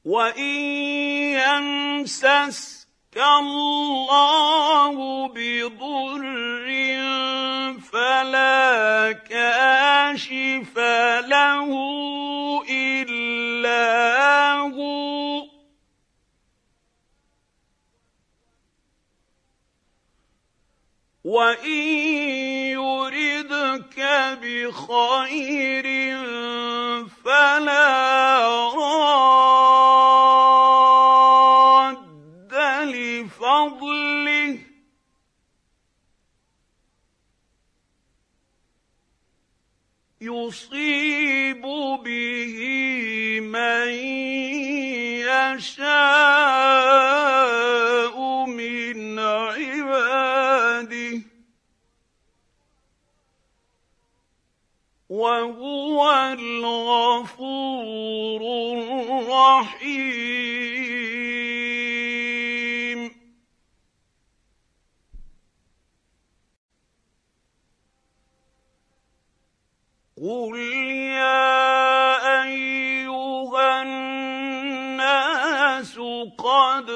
وإن يمسسك الله بضر فلا كاشف له إلا هو، وإن يردك بخير فلا راد لفضله، يصيب به من يشاء من عباده، وهو الغفور الرحيم. قل يا أيها الناس قد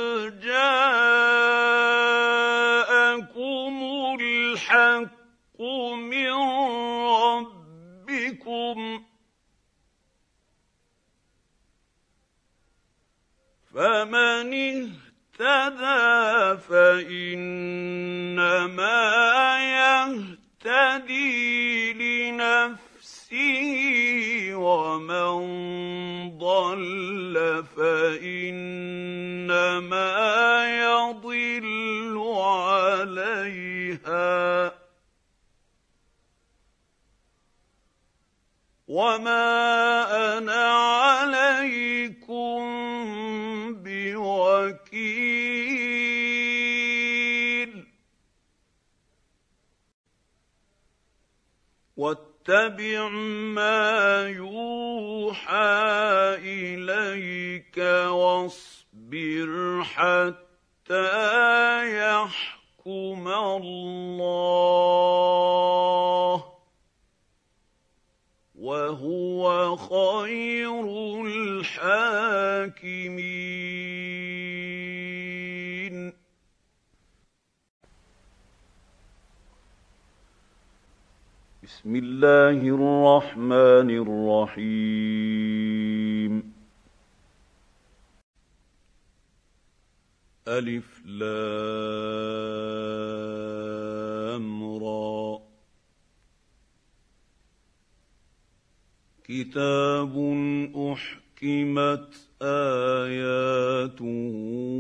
جاءكم الحق من ربكم، فمن اهتدى فإنما يهتدي لنفسه، ومن ضل فإنما يضل عليها، وما أنا عليكم بوكيل. واتبع ما يوحى إليك واصبر حتى يحكم الله، وهو خير الحاكمين. بسم الله الرحمن الرحيم. ألف لام را، كتاب أحكمت آياته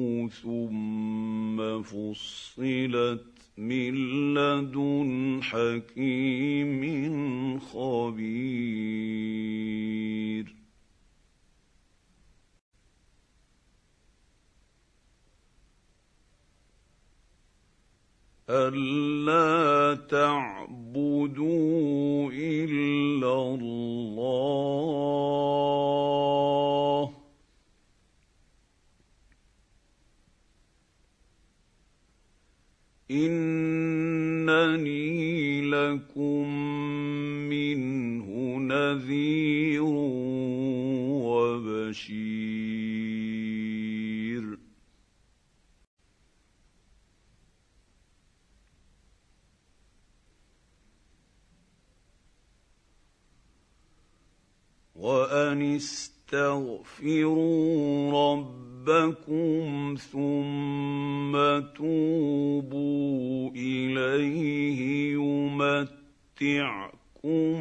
ثم فصلت من لدن حكيم خبير. ألا تعبدوا إلا الله، إنني لكم منه نذير وبشير. وأن استغفروا ربكم ثم توبوا إليه يمتعكم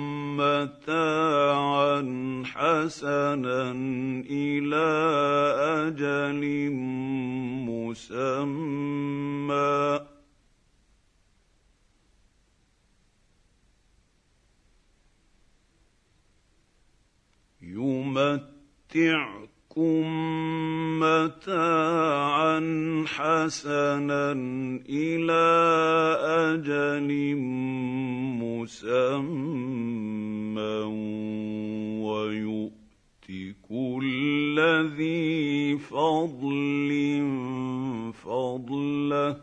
متاعا حسنا إلى أجل مسمى، يمتعكم متاعا حسنا إلى أجل مسمى ويؤت كل ذي فضل فضله،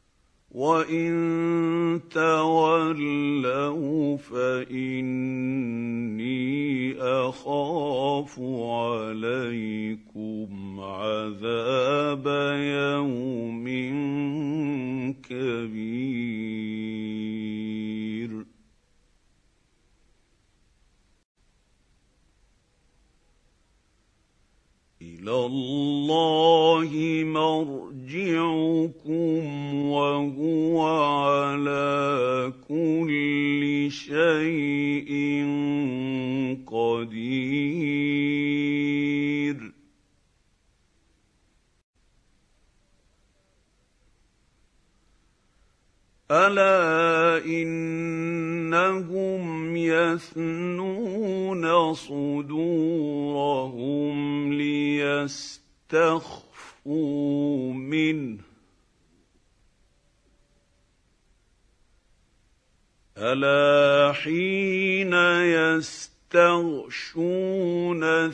وإن تولوا فإن يخاف عليكم عذاب يوم كبير. إلى الله مرجعكم وهو على كل شيء قدير. ألا إنهم يثنون صدورهم ليستخفوا منه ألا حين يستغشون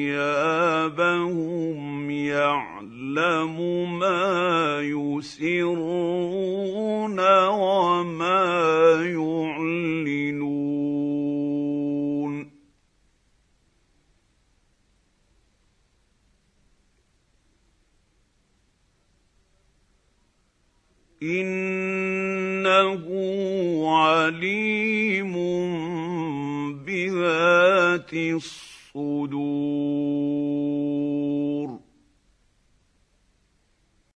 ثيابهم يعلم ما يسرون وما يعلنون. إنه عليم بذات الصدور.